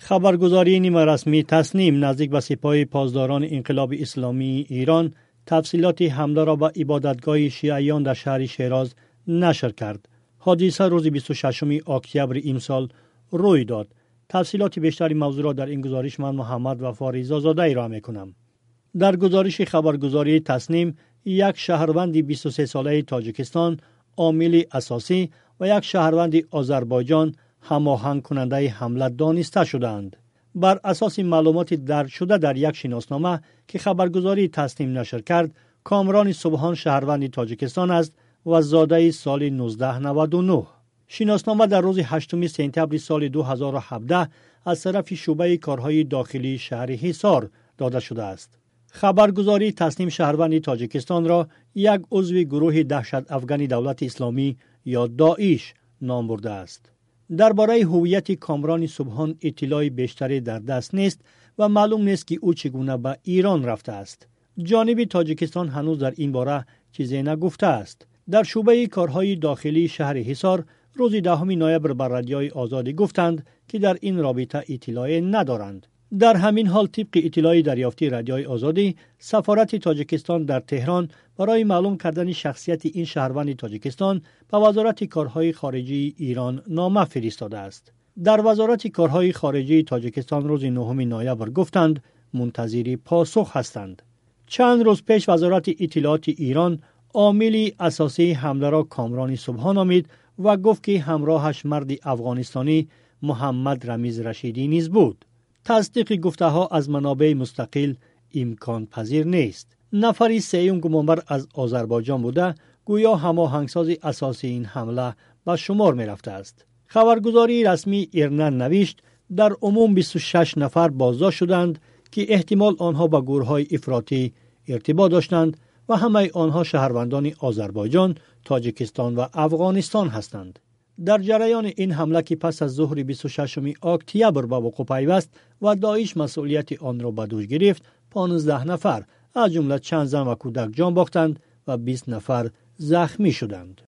خبرگزاری نیمه رسمی تسنیم نزدیک به سپاه پاسداران انقلاب اسلامی ایران تفصیلات حمله را به عبادتگاه شیعیان در شهر شیراز نشر کرد. حادثه روز 26 اکتبر امسال روی داد. تفصیلات بیشتری موضوع را در این گزارش من محمد وفا رضازاده ارائه می‌کنم. در گزارش خبرگزاری تسنیم یک شهروند 23 ساله تاجیکستان عامل اساسی و یک شهروند آذربایجان هماهنگ کننده حمله دانسته شدند. بر اساس معلومات درج شده در یک شناسنامه که خبرگزاری تسنیم نشر کرد، کامران سبحان شهروند تاجیکستان است و زاده سال 1999. شناسنامه در روز 8 سپتامبر سال 2017 از طرف شعبه کارهای داخلی شهر حصار داده شده است. خبرگزاری تسنیم شهروند تاجیکستان را یک عضو گروه دهشت افغان دولت اسلامی یا داعش نام برده است. درباره هویت کامران سبحان اطلاع بیشتری در دست نیست و معلوم نیست که او چگونه به ایران رفته است. جانب تاجیکستان هنوز در این باره چیزی نگفته است. در شعبه کارهای داخلی شهر حصار روز 10 نوامبر بر رادیوی آزادی گفتند که در این رابطه اطلاعی ندارند. در همین حال طبق اطلاعی دریافتی رادیوی آزادی، سفارت تاجیکستان در تهران برای معلوم کردن شخصیت این شهروند تاجیکستان به وزارت کارهای خارجه ایران نامه فرستاده است. در وزارت کارهای خارجه تاجیکستان روز 9 نوامبر گفتند منتظر پاسخ هستند. چند روز پیش وزارت اطلاعات ایران عامل اساسی حمله را کامران سبحان نامید و گفت که همراهش مرد افغانستانی محمد رمیز رشیدی نیز بود. تصدیق گفته ها از منابع مستقل امکان پذیر نیست. نفری سیوم گمانبر از آذربایجان بوده گویا هماهنگساز اساسی این حمله به شمار می رفته است. خبرگزاری رسمی ایرنا نوشت در عموم 26 نفر بازداشت شدند که احتمال آنها با گروه‌های افراطی ارتباط داشتند و همه آنها شهروندان آذربایجان، تاجیکستان و افغانستان هستند. در جریان این حمله که پس از ظهر 26 اکتبر به وقوع پیوست و داعش مسئولیت آن را به دوش گرفت، 15 نفر از جمله چند زن و کودک جان باختند و 20 نفر زخمی شدند.